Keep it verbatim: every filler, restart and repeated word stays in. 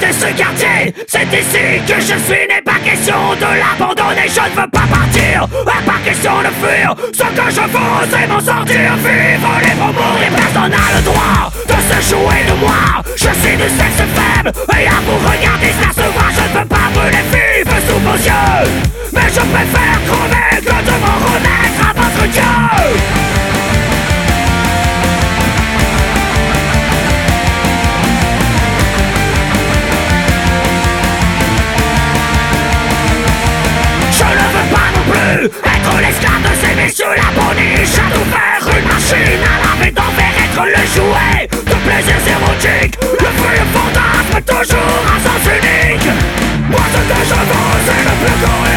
de ce quartier. C'est ici que je suis né, pas question de l'abandonner. Je ne veux pas partir, pas question de fuir. Ce que je veux c'est m'en sortir. Vivre libre, mourir, personne n'a le droit de se jouer de moi. Je suis du sexe faible et à vous regarder ça se voit. Je ne veux pas brûler vivre sous vos yeux, mais je préfère crever que de m'en remettre à votre Dieu. Être l'esclave de ces messieurs la boniche. À nous faire une machine à laver d'envers. Être le jouet de plaisirs érotiques. Le fruit, le fantasme, toujours à sens unique. Moi ce que je veux c'est le plus grand